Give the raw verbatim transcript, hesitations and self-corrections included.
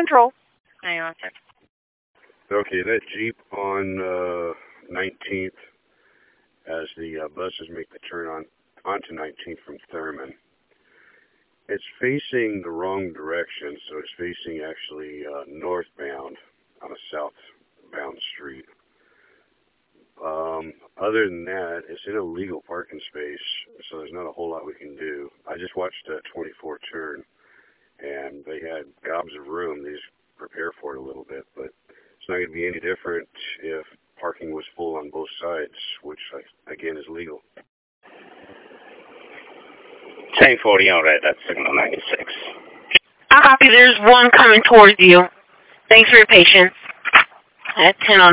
control. Hang on a second. Okay, that Jeep on uh, nineteenth, as the uh, buses make the turn on onto nineteenth from Thurman, it's facing the wrong direction, so it's facing actually uh, northbound on a southbound street. Um, other than that, it's in a legal parking space, so there's not a whole lot we can do. I just watched a twenty-four turn, and they had gobs of room. They just prepare for it a little bit, but it's not going to be any different if parking was full on both sides, which, again, is legal. ten forty on red, that's signal ninety-six. I copy. There's one coming towards you. Thanks for your patience. At ten on